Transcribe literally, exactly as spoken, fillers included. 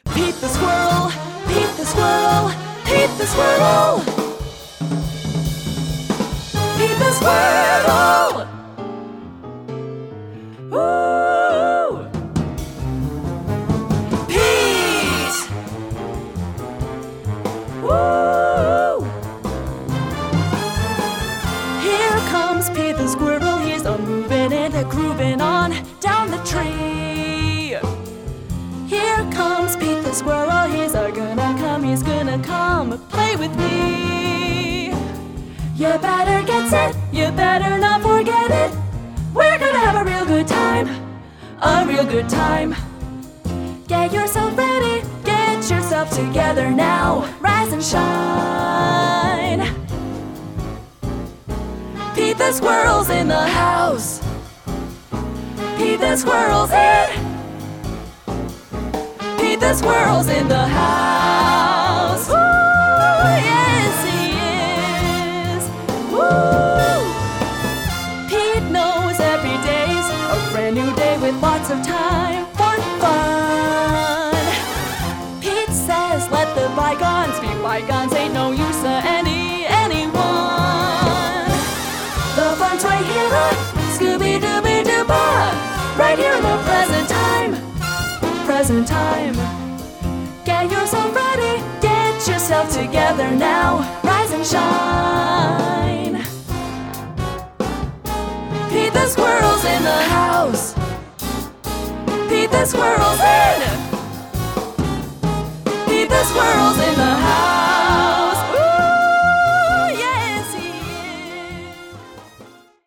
Pete the squirrel, Pete the squirrel, Pete the squirrel, Pete the squirrel. Ooh. Pete. Woo. Here comes Pete the squirrel. He's a moving and a grooving on down the tree. Here comes Pete the squirrel. He's a gonna come. He's gonna come play with me. You better get set. You better not forget it. We're gonna have a real good time. A real good time. Get yourself ready. Get yourself together now. Rise and shine. Pete the squirrel's in the house. Pete the squirrel's in. Pete the squirrel's in the house. Ooh, yes he is. Woo! Pete knows every day's a brand new day with lots of time for fun. Pete says let the bygones be bygones. Ain't no use to any anyone. The fun's right here, uh, Scooby-Dooby-Doo-Bah, right here in the present time. Present time. Get yourself ready, get yourself together now. Rise and shine. Pete the squirrel's in the house. Pete the squirrel's in. Pete the squirrel's in the